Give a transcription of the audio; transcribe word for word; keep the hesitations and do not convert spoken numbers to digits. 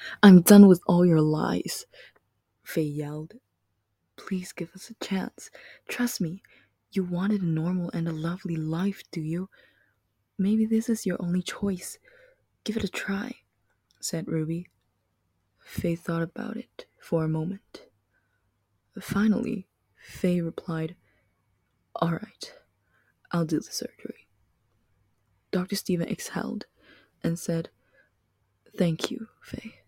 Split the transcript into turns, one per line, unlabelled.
I'm done with all your lies, Faye yelled. Please give us a chance. Trust me, you wanted a normal and a lovely life, do you? Maybe this is your only choice. Give it a try, said Ruby. Faye thought about it for a moment. Finally, Faye replied, All right, I'll do the surgery. Doctor Stephen exhaled and said, Thank you, Faye.